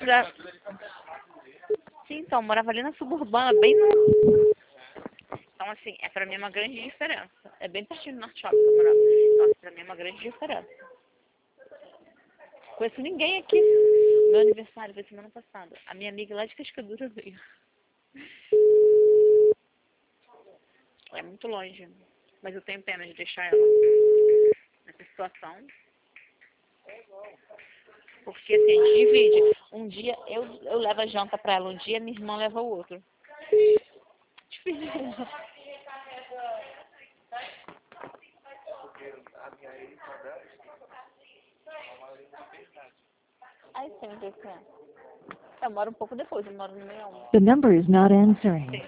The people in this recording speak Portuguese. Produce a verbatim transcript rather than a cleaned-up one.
mora... Sim, então, eu morava ali na suburbana, bem no... Então, assim, é pra mim uma grande diferença. É bem pertinho do Norte Shopping que eu morava. Então, assim, pra mim é uma grande diferença. Conheço ninguém aqui. Meu aniversário foi semana passada. A minha amiga lá de Cascadura veio. É muito longe. Mas eu tenho pena de deixar ela nessa situação. Porque, assim, a gente divide. Um dia eu, eu levo a janta pra ela, um dia minha irmã leva o outro. Difícil. Aí sempre assim. Eu moro um pouco depois, eu moro no meio. The number is not answering. Sim.